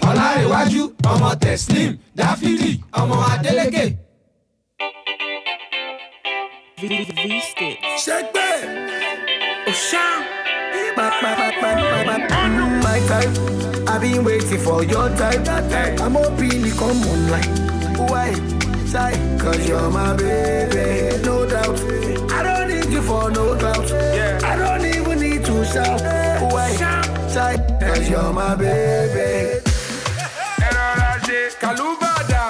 Ọlárẹ̀wájú, ọmọ Teslim, Dáfídì, ọmọ Adélékè. Shake back. Osham. My time. I've been waiting for your time. I'm hoping you come online. Why? Shy? Cause you're my baby, no doubt. I don't need you for no clout. I don't even need to shout. Why? Shy? Cause you're my baby. Kalubada.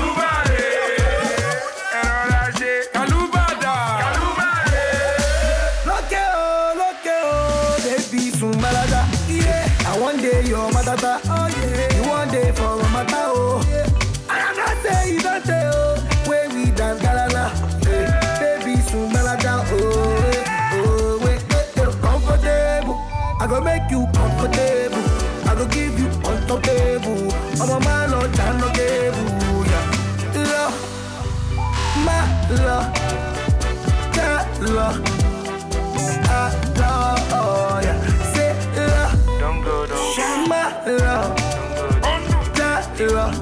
One day you're matata, oh yeah. You one day for a mata, oh yeah. And I'm not saying you don't say, oh. Where we dance, galala, hey. Baby, soon malaga, oh, wait, comfortable. I go make you comfortable. I go give you on top table. I'm a man, no time, no cable, yeah. Love, my love, that love, I love, oh yeah. My love, that love,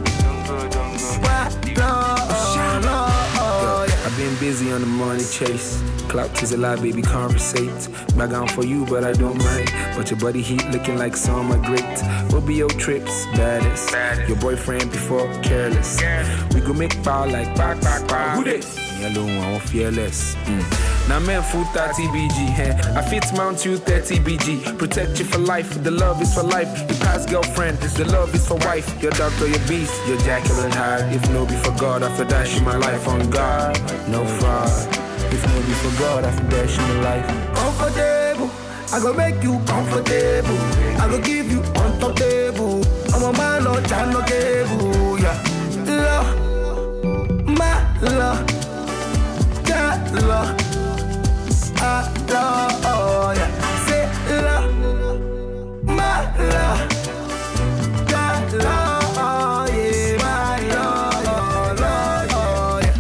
I've been busy on the money chase. Clout is a lie, baby, conversate. Back on for you, but I don't mind. But your body heat looking like summer great. We'll be your trips, baddest. Your boyfriend before careless. We go make power like back. Who they? Me alone, I won't fearless. Now man, full 30 BG. I fit mount you 30 BG. Protect you for life. The love is for life. Your past girlfriend, the love is for wife. Your doctor, your beast, your Jekyll and Hyde. If no be for God, after that, she my life on God. No fraud. If no be for God, after that, she my life. Comfortable. I go make you comfortable. I go give you on top table. I'm a man, no time, no cable. Yeah. Love, my love, that love. I love, oh yeah. Say love, my love, that love, oh yeah, my love, oh yeah.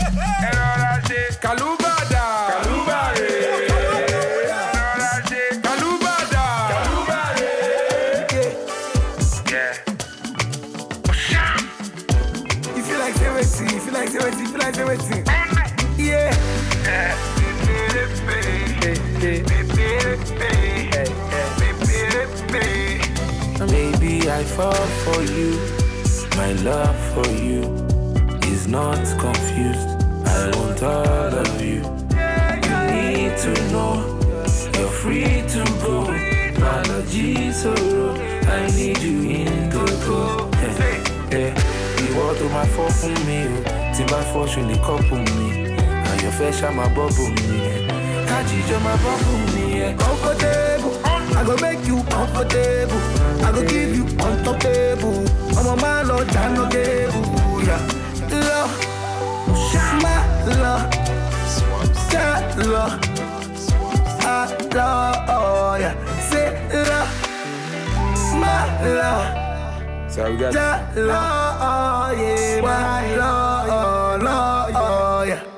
Kalubada. Yeah. You feel like everything, yeah. Baby, I fall for you. My love for you is not confused. I want all of you. You need to know you're free to go. Apologies, I need you in the go. You want to my fall for me. Timber fortune, couple me. And your flesh, I'm a bubble me. Kajija, my bubble me. Comfortable. I go make you comfortable. I go give you on top table. I'm a man, no time, no cable. Yeah. Love, my love, that love, I love, oh yeah. Say love, my love, So we got that love, oh yeah, my love, oh yeah.